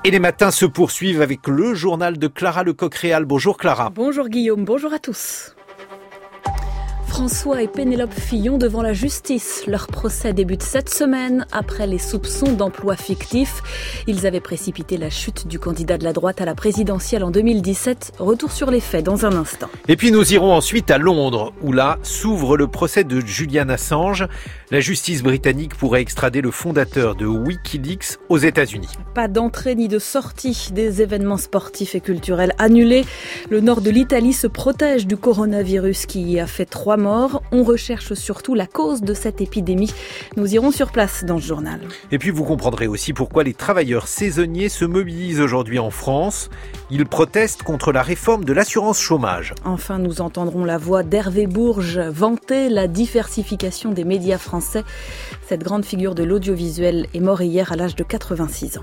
Et les matins se poursuivent avec le journal de Clara Lecoq-Réal. Bonjour Clara. Bonjour Guillaume, bonjour à tous. François et Pénélope Fillon devant la justice. Leur procès débute cette semaine après les soupçons d'emploi fictif. Ils avaient précipité la chute du candidat de la droite à la présidentielle en 2017. Retour sur les faits dans un instant. Et puis nous irons ensuite à Londres, où là s'ouvre le procès de Julian Assange. La justice britannique pourrait extrader le fondateur de Wikileaks aux États-Unis. Pas d'entrée ni de sortie, des événements sportifs et culturels annulés. Le nord de l'Italie se protège du coronavirus qui y a fait 3 morts. On recherche surtout la cause de cette épidémie. Nous irons sur place dans ce journal. Et puis vous comprendrez aussi pourquoi les travailleurs saisonniers se mobilisent aujourd'hui en France. Ils protestent contre la réforme de l'assurance chômage. Enfin, nous entendrons la voix d'Hervé Bourges vanter la diversification des médias français. Cette grande figure de l'audiovisuel est mort hier à l'âge de 86 ans.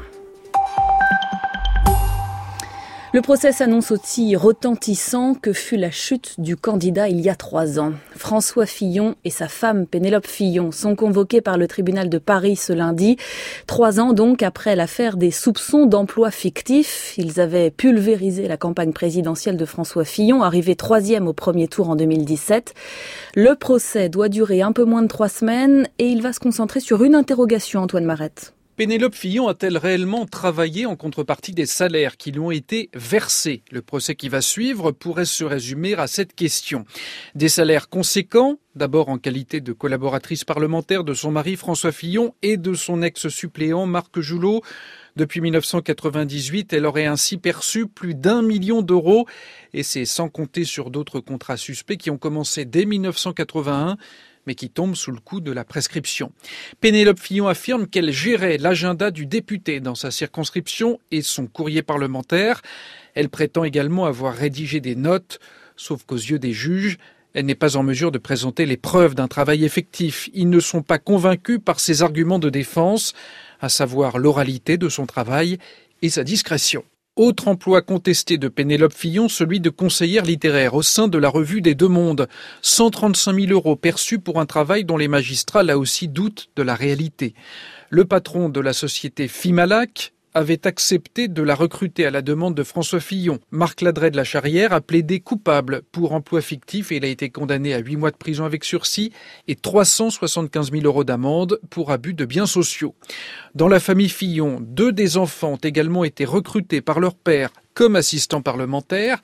Le procès s'annonce aussi retentissant que fut la chute du candidat il y a 3 ans. François Fillon et sa femme Pénélope Fillon sont convoqués par le tribunal de Paris ce lundi. 3 ans donc après l'affaire des soupçons d'emploi fictif. Ils avaient pulvérisé la campagne présidentielle de François Fillon, arrivé 3e au premier tour en 2017. Le procès doit durer un peu moins de 3 semaines et il va se concentrer sur une interrogation, Antoine Marette. Pénélope Fillon a-t-elle réellement travaillé en contrepartie des salaires qui lui ont été versés ? Le procès qui va suivre pourrait se résumer à cette question. Des salaires conséquents, d'abord en qualité de collaboratrice parlementaire de son mari François Fillon et de son ex-suppléant Marc Joulot. Depuis 1998, elle aurait ainsi perçu plus d'1 million d'euros et c'est sans compter sur d'autres contrats suspects qui ont commencé dès 1981. Mais qui tombe sous le coup de la prescription. Pénélope Fillon affirme qu'elle gérait l'agenda du député dans sa circonscription et son courrier parlementaire. Elle prétend également avoir rédigé des notes, sauf qu'aux yeux des juges, elle n'est pas en mesure de présenter les preuves d'un travail effectif. Ils ne sont pas convaincus par ses arguments de défense, à savoir l'oralité de son travail et sa discrétion. Autre emploi contesté de Pénélope Fillon, celui de conseillère littéraire au sein de la revue des Deux Mondes. 135 000 euros perçus pour un travail dont les magistrats, là aussi, doutent de la réalité. Le patron de la société Fimalac avait accepté de la recruter à la demande de François Fillon. Marc Ladret de la Charrière a plaidé coupable pour emploi fictif et il a été condamné à 8 mois de prison avec sursis et 375 000 euros d'amende pour abus de biens sociaux. Dans la famille Fillon, 2 des enfants ont également été recrutés par leur père comme assistants parlementaires,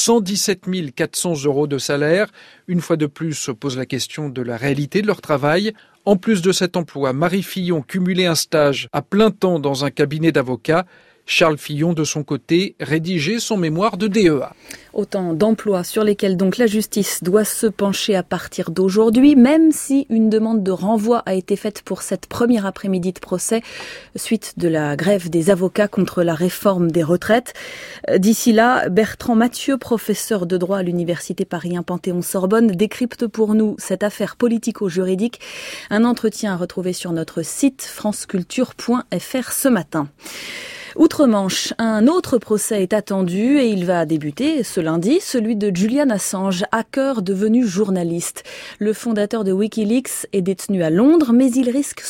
117 400 euros de salaire. Une fois de plus se pose la question de la réalité de leur travail. En plus de cet emploi, Marie Fillon cumulait un stage à plein temps dans un cabinet d'avocats. Charles Fillon, de son côté, rédigeait son mémoire de DEA. Autant d'emplois sur lesquels donc la justice doit se pencher à partir d'aujourd'hui, même si une demande de renvoi a été faite pour cette première après-midi de procès, suite de la grève des avocats contre la réforme des retraites. D'ici là, Bertrand Mathieu, professeur de droit à l'université Paris 1 Panthéon-Sorbonne, décrypte pour nous cette affaire politico-juridique. Un entretien à retrouver sur notre site franceculture.fr ce matin. Outre-Manche, un autre procès est attendu et il va débuter ce lundi, celui de Julian Assange, hacker devenu journaliste. Le fondateur de Wikileaks est détenu à Londres, mais il risque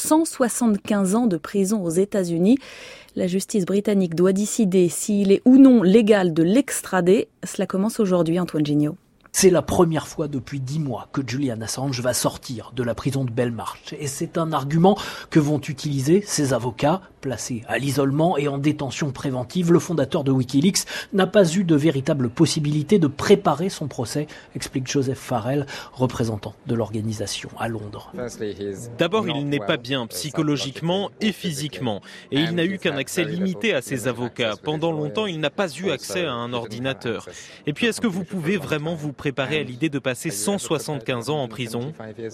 175 ans de prison aux États-Unis. La justice britannique doit décider s'il est ou non légal de l'extrader. Cela commence aujourd'hui, Antoine Gignot. C'est la première fois depuis 10 mois que Julian Assange va sortir de la prison de Belmarsh. Et c'est un argument que vont utiliser ses avocats. Placé à l'isolement et en détention préventive, le fondateur de Wikileaks n'a pas eu de véritable possibilité de préparer son procès, explique Joseph Farrell, représentant de l'organisation à Londres. D'abord, il n'est pas bien psychologiquement et physiquement. Et il n'a eu qu'un accès limité à ses avocats. Pendant longtemps, il n'a pas eu accès à un ordinateur. Et puis, est-ce que vous pouvez vraiment vous préparer à l'idée de passer 175 ans en prison ?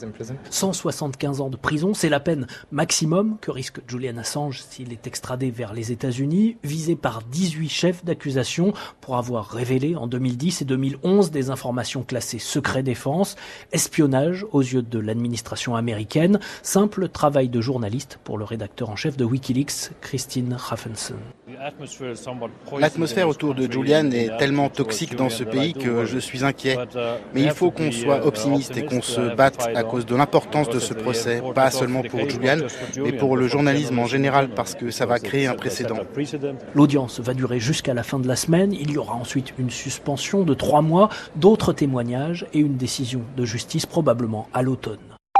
175 ans de prison, c'est la peine maximum que risque Julian Assange s'il est extradé vers les États-Unis, visé par 18 chefs d'accusation pour avoir révélé en 2010 et 2011 des informations classées secret défense, espionnage aux yeux de l'administration américaine, simple travail de journaliste pour le rédacteur en chef de Wikileaks, Christine Hrafnsson. L'atmosphère autour de Julian est tellement toxique dans ce pays que je suis inquiet. Mais il faut qu'on soit optimiste et qu'on se batte à cause de l'importance de ce procès, pas seulement pour Julian, mais pour le journalisme en général, parce que ça va créer un précédent. L'audience va durer jusqu'à la fin de la semaine. Il y aura ensuite une suspension de 3 mois, d'autres témoignages et une décision de justice probablement à l'automne.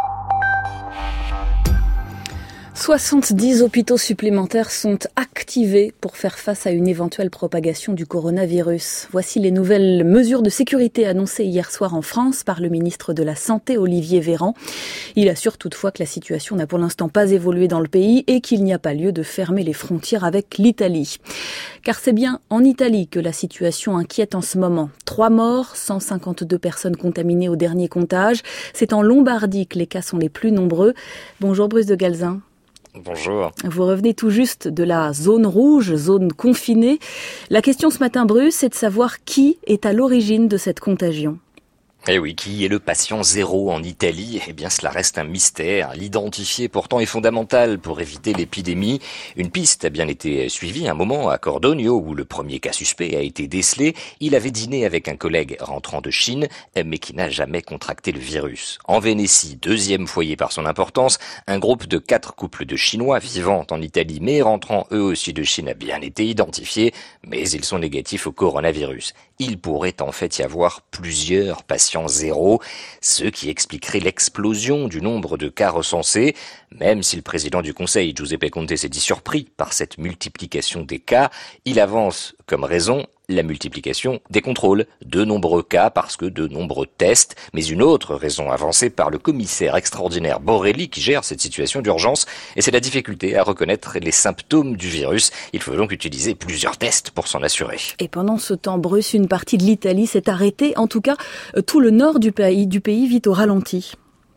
70 hôpitaux supplémentaires sont activés pour faire face à une éventuelle propagation du coronavirus. Voici les nouvelles mesures de sécurité annoncées hier soir en France par le ministre de la Santé, Olivier Véran. Il assure toutefois que la situation n'a pour l'instant pas évolué dans le pays et qu'il n'y a pas lieu de fermer les frontières avec l'Italie. Car c'est bien en Italie que la situation inquiète en ce moment. 3 morts, 152 personnes contaminées au dernier comptage. C'est en Lombardie que les cas sont les plus nombreux. Bonjour Bruce de Galzin. Bonjour. Vous revenez tout juste de la zone rouge, zone confinée. La question ce matin, Bruce, c'est de savoir qui est à l'origine de cette contagion. Eh oui, qui est le patient zéro en Italie ? Eh bien, cela reste un mystère. L'identifier, pourtant, est fondamental pour éviter l'épidémie. Une piste a bien été suivie un moment à Cordogno, où le premier cas suspect a été décelé. Il avait dîné avec un collègue rentrant de Chine, mais qui n'a jamais contracté le virus. En Vénétie, deuxième foyer par son importance, un groupe de 4 couples de Chinois vivant en Italie, mais rentrant eux aussi de Chine, a bien été identifié, mais ils sont négatifs au coronavirus. Il pourrait en fait y avoir plusieurs patients zéro, ce qui expliquerait l'explosion du nombre de cas recensés, même si le président du Conseil, Giuseppe Conte, s'est dit surpris par cette multiplication des cas. Il avance comme raison la multiplication des contrôles, de nombreux cas parce que de nombreux tests, mais une autre raison avancée par le commissaire extraordinaire Borrelli qui gère cette situation d'urgence, et c'est la difficulté à reconnaître les symptômes du virus. Il faut donc utiliser plusieurs tests pour s'en assurer. Et pendant ce temps, Bruce, une partie de l'Italie s'est arrêtée. En tout cas, tout le nord du pays vit au ralenti.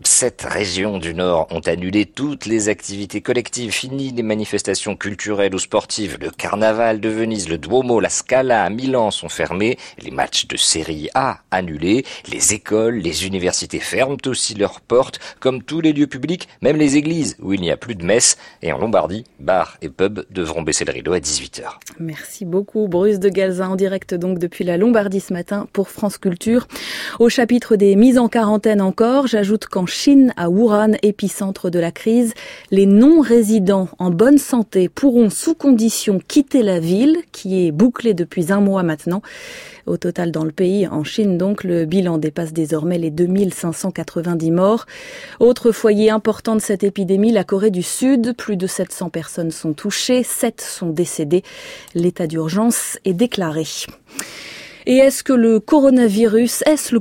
7 régions du Nord ont annulé toutes les activités collectives, fini les manifestations culturelles ou sportives. Le carnaval de Venise, le Duomo, la Scala à Milan sont fermés, les matchs de Série A annulés, les écoles, les universités ferment aussi leurs portes, comme tous les lieux publics, même les églises où il n'y a plus de messe. Et en Lombardie, bars et pubs devront baisser le rideau à 18h. Merci beaucoup Bruce de Galzin, en direct donc depuis la Lombardie ce matin pour France Culture. Au chapitre des mises en quarantaine encore, j'ajoute qu'en Chine, à Wuhan, épicentre de la crise, les non-résidents en bonne santé pourront sous condition quitter la ville, qui est bouclée depuis 1 mois maintenant. Au total dans le pays, en Chine donc, le bilan dépasse désormais les 2590 morts. Autre foyer important de cette épidémie, la Corée du Sud. Plus de 700 personnes sont touchées, 7 sont décédées. L'état d'urgence est déclaré. Et est-ce le coronavirus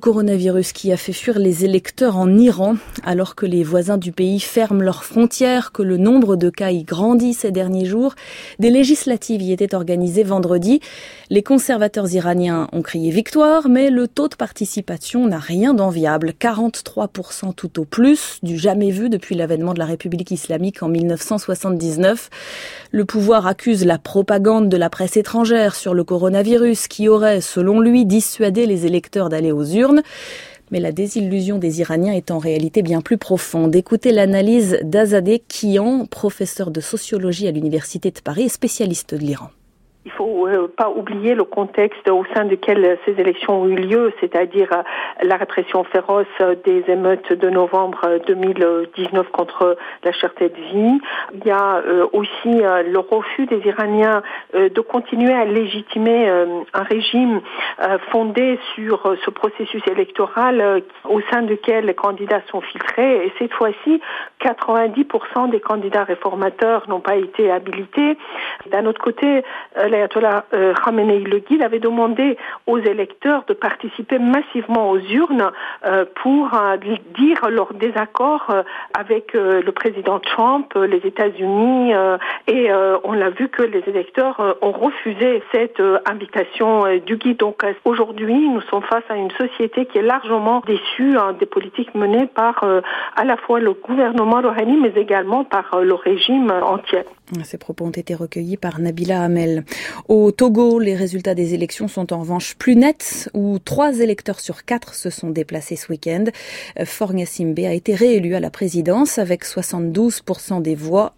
qui a fait fuir les électeurs en Iran, alors que les voisins du pays ferment leurs frontières, que le nombre de cas y grandit ces derniers jours? Des législatives y étaient organisées vendredi. Les conservateurs iraniens ont crié victoire, mais le taux de participation n'a rien d'enviable. 43% tout au plus, du jamais vu depuis l'avènement de la République islamique en 1979. Le pouvoir accuse la propagande de la presse étrangère sur le coronavirus qui aurait, selon lui, dissuadé les électeurs d'aller aux urnes. Mais la désillusion des Iraniens est en réalité bien plus profonde. Écoutez l'analyse d'Azadeh Kian, professeur de sociologie à l'Université de Paris et spécialiste de l'Iran. Il faut pas oublier le contexte au sein duquel ces élections ont eu lieu, c'est-à-dire la répression féroce des émeutes de novembre 2019 contre la cherté de vie. Il y a aussi le refus des Iraniens de continuer à légitimer un régime fondé sur ce processus électoral au sein duquel les candidats sont filtrés. Et cette fois-ci, 90% des candidats réformateurs n'ont pas été habilités. D'un autre côté, l'ayatollah Khamenei le guide avait demandé aux électeurs de participer massivement aux urnes pour dire leur désaccord avec le président Trump, les États-Unis, et on l'a vu que les électeurs ont refusé cette invitation du guide. Donc aujourd'hui, nous sommes face à une société qui est largement déçue des politiques menées par à la fois le gouvernement rouhani, mais également par le régime entier. Ces propos ont été recueillis par Nabila Hamel. Au Togo, les résultats des élections sont en revanche plus nets, où 3 électeurs sur 4 se sont déplacés ce week-end. Faure Gnassingbé a été réélu à la présidence avec 72% des voix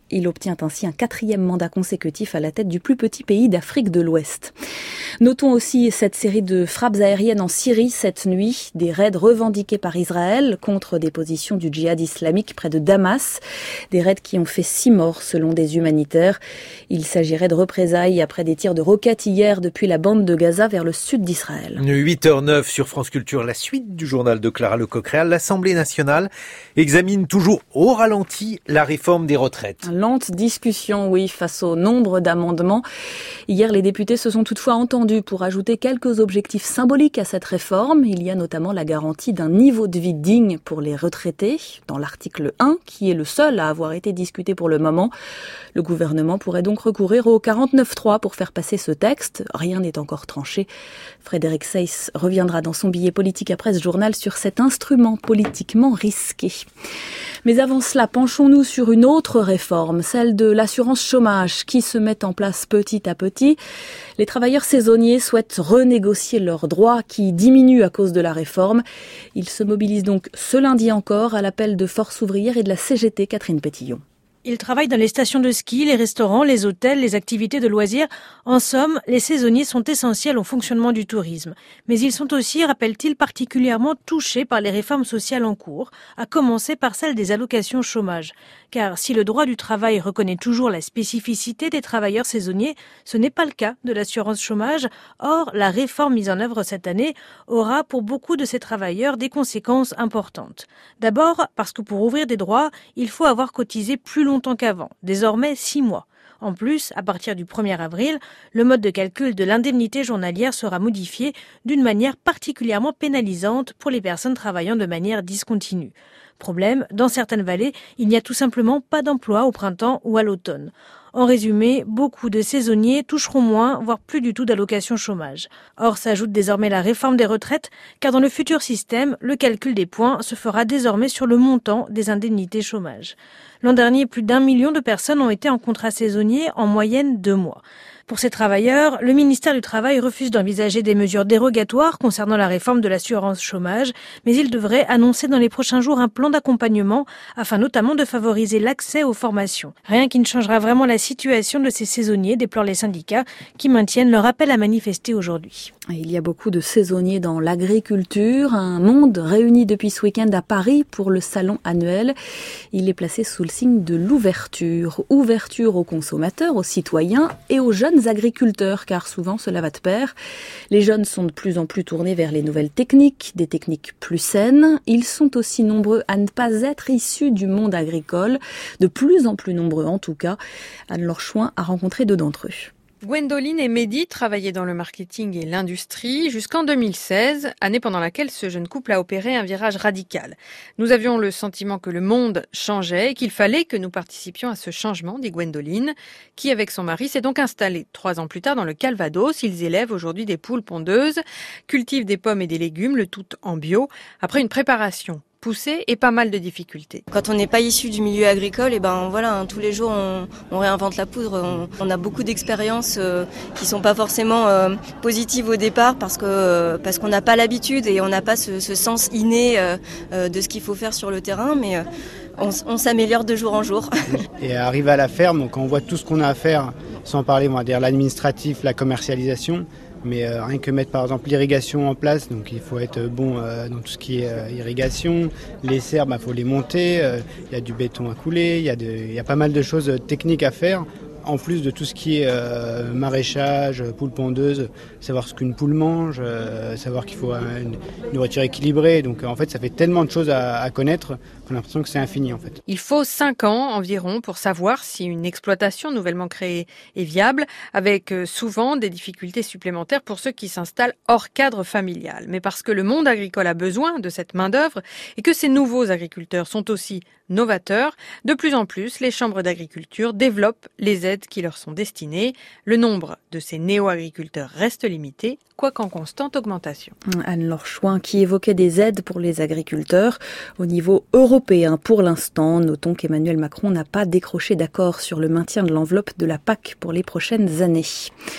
Il obtient ainsi un 4e mandat consécutif à la tête du plus petit pays d'Afrique de l'Ouest. Notons aussi cette série de frappes aériennes en Syrie cette nuit, des raids revendiqués par Israël contre des positions du djihad islamique près de Damas, des raids qui ont fait 6 morts selon des humanitaires. Il s'agirait de représailles après des tirs de roquettes hier depuis la bande de Gaza vers le sud d'Israël. 8h09 sur France Culture, la suite du journal de Clara Lecoq-Réal. L'Assemblée nationale examine toujours au ralenti la réforme des retraites. Lente discussion, oui, face au nombre d'amendements. Hier, les députés se sont toutefois entendus pour ajouter quelques objectifs symboliques à cette réforme. Il y a notamment la garantie d'un niveau de vie digne pour les retraités, dans l'article 1, qui est le seul à avoir été discuté pour le moment. Le gouvernement pourrait donc recourir au 49.3 pour faire passer ce texte. Rien n'est encore tranché. Frédéric Seyss reviendra dans son billet politique après ce journal sur cet instrument politiquement risqué. Mais avant cela, penchons-nous sur une autre réforme, celle de l'assurance chômage qui se met en place petit à petit. Les travailleurs saisonniers souhaitent renégocier leurs droits qui diminuent à cause de la réforme. Ils se mobilisent donc ce lundi encore à l'appel de Force ouvrière et de la CGT, Catherine Pétillon. Ils travaillent dans les stations de ski, les restaurants, les hôtels, les activités de loisirs. En somme, les saisonniers sont essentiels au fonctionnement du tourisme. Mais ils sont aussi, rappelle-t-il, particulièrement touchés par les réformes sociales en cours, à commencer par celle des allocations chômage. Car si le droit du travail reconnaît toujours la spécificité des travailleurs saisonniers, ce n'est pas le cas de l'assurance chômage. Or, la réforme mise en œuvre cette année aura pour beaucoup de ces travailleurs des conséquences importantes. D'abord, parce que pour ouvrir des droits, il faut avoir cotisé plus longtemps qu'avant, désormais 6 mois. En plus, à partir du 1er avril, le mode de calcul de l'indemnité journalière sera modifié d'une manière particulièrement pénalisante pour les personnes travaillant de manière discontinue. Problème, dans certaines vallées, il n'y a tout simplement pas d'emploi au printemps ou à l'automne. En résumé, beaucoup de saisonniers toucheront moins, voire plus du tout d'allocation chômage. Or, s'ajoute désormais la réforme des retraites, car dans le futur système, le calcul des points se fera désormais sur le montant des indemnités chômage. L'an dernier, plus d'1 million de personnes ont été en contrat saisonnier, en moyenne 2 mois. Pour ces travailleurs, le ministère du Travail refuse d'envisager des mesures dérogatoires concernant la réforme de l'assurance chômage, mais il devrait annoncer dans les prochains jours un plan d'accompagnement afin notamment de favoriser l'accès aux formations. Rien qui ne changera vraiment la situation de ces saisonniers, déplorent les syndicats qui maintiennent leur appel à manifester aujourd'hui. Il y a beaucoup de saisonniers dans l'agriculture, un monde réuni depuis ce week-end à Paris pour le salon annuel. Il est placé sous le signe de l'ouverture. Ouverture aux consommateurs, aux citoyens et aux jeunes agriculteurs, car souvent cela va de pair. Les jeunes sont de plus en plus tournés vers les nouvelles techniques, des techniques plus saines. Ils sont aussi nombreux à ne pas être issus du monde agricole, de plus en plus nombreux en tout cas. Anne-Laure Chouin a rencontré 2 d'entre eux. Gwendoline et Mehdi travaillaient dans le marketing et l'industrie jusqu'en 2016, année pendant laquelle ce jeune couple a opéré un virage radical. Nous avions le sentiment que le monde changeait et qu'il fallait que nous participions à ce changement, dit Gwendoline, qui avec son mari s'est donc installée 3 ans plus tard dans le Calvados. Ils élèvent aujourd'hui des poules pondeuses, cultivent des pommes et des légumes, le tout en bio, après une préparation poussée et pas mal de difficultés. Quand on n'est pas issu du milieu agricole, et tous les jours on réinvente la poudre. On a beaucoup d'expériences qui sont pas forcément positives au départ parce qu'on n'a pas l'habitude et on n'a pas ce sens inné de ce qu'il faut faire sur le terrain, mais on s'améliore de jour en jour. Et arrivé à la ferme, donc on voit tout ce qu'on a à faire, sans parler, on va dire l'administratif, la commercialisation. Mais rien que mettre par exemple l'irrigation en place, donc il faut être bon dans tout ce qui est irrigation. Les serres, faut les monter, il y a du béton à couler, il y a pas mal de choses techniques à faire. En plus de tout ce qui est maraîchage, poule pondeuse, savoir ce qu'une poule mange, savoir qu'il faut une nourriture équilibrée. Donc en fait, ça fait tellement de choses à connaître qu'on a l'impression que c'est infini en fait. Il faut 5 ans environ pour savoir si une exploitation nouvellement créée est viable, avec souvent des difficultés supplémentaires pour ceux qui s'installent hors cadre familial. Mais parce que le monde agricole a besoin de cette main-d'œuvre et que ces nouveaux agriculteurs sont aussi novateurs, de plus en plus, les chambres d'agriculture développent les aides qui leur sont destinées. Le nombre de ces néo-agriculteurs reste limité, quoique en constante augmentation. Anne-Laure Chouin qui évoquait des aides pour les agriculteurs au niveau européen. Pour l'instant, notons qu'Emmanuel Macron n'a pas décroché d'accord sur le maintien de l'enveloppe de la PAC pour les prochaines années.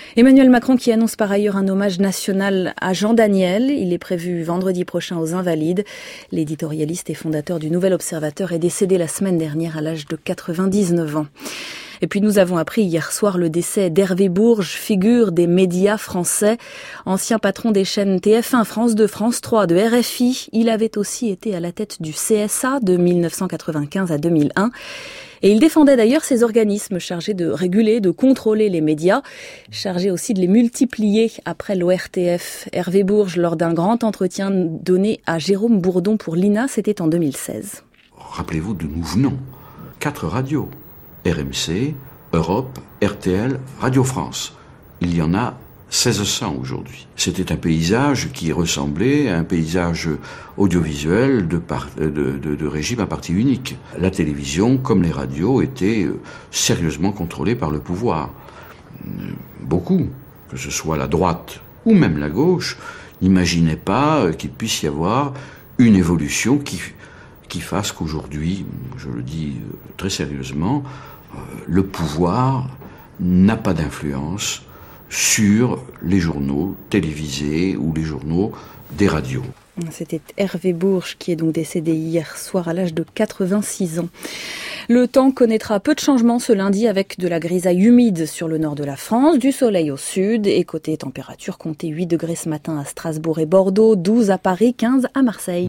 Emmanuel Macron qui annonce par ailleurs un hommage national à Jean Daniel. Il est prévu vendredi prochain aux Invalides. L'éditorialiste et fondateur du Nouvel Observateur est décédé la semaine dernière à l'âge de 99 ans. Et puis nous avons appris hier soir le décès d'Hervé Bourges, figure des médias français, ancien patron des chaînes TF1, France 2, France 3, de RFI. Il avait aussi été à la tête du CSA de 1995 à 2001. Et il défendait d'ailleurs ces organismes chargés de réguler, de contrôler les médias, chargés aussi de les multiplier après l'ORTF. Hervé Bourges, lors d'un grand entretien donné à Jérôme Bourdon pour l'INA, c'était en 2016. Rappelez-vous d'où nous venons. 4 radios. RMC, Europe, RTL, Radio France. Il y en a 1600 aujourd'hui. C'était un paysage qui ressemblait à un paysage audiovisuel de régime à parti unique. La télévision, comme les radios, étaient sérieusement contrôlées par le pouvoir. Beaucoup, que ce soit la droite ou même la gauche, n'imaginaient pas qu'il puisse y avoir une évolution qui fasse qu'aujourd'hui, je le dis très sérieusement, le pouvoir n'a pas d'influence sur les journaux télévisés ou les journaux des radios. C'était Hervé Bourges qui est donc décédé hier soir à l'âge de 86 ans. Le temps connaîtra peu de changements ce lundi avec de la grisaille humide sur le nord de la France, du soleil au sud et côté température, comptez 8 degrés ce matin à Strasbourg et Bordeaux, 12 à Paris, 15 à Marseille.